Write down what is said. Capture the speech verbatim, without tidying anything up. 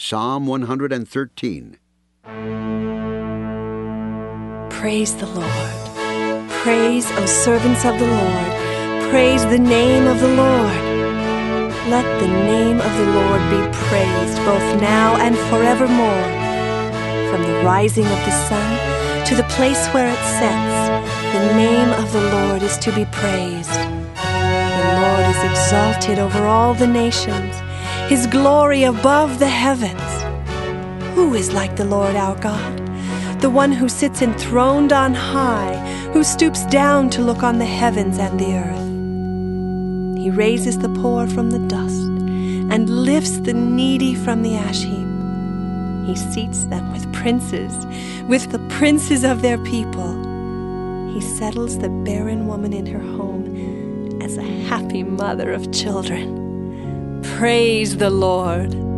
Psalm one hundred thirteen. Praise the Lord. Praise, O servants of the Lord. Praise the name of the Lord. Let the name of the Lord be praised, both now and forevermore. From the rising of the sun to the place where it sets, the name of the Lord is to be praised. The Lord is exalted over all the nations, His glory above the heavens. Who is like the Lord our God? The one who sits enthroned on high, who stoops down to look on the heavens and the earth. He raises the poor from the dust and lifts the needy from the ash heap. He seats them with princes, with the princes of their people. He settles the barren woman in her home as a happy mother of children. Praise the Lord.